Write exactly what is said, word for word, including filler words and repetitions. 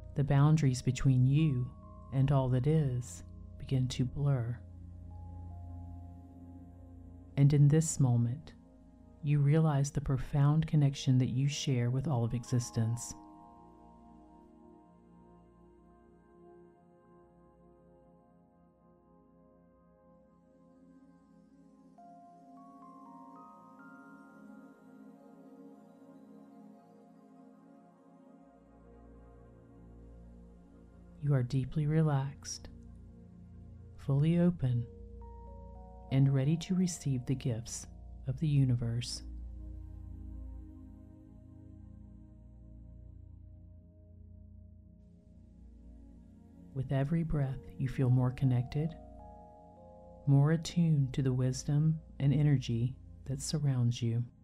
The boundaries between you and all that is begin to blur. And in this moment, you realize the profound connection that you share with all of existence. You are deeply relaxed, fully open, and ready to receive the gifts of the universe. With every breath, you feel more connected, more attuned to the wisdom and energy that surrounds you.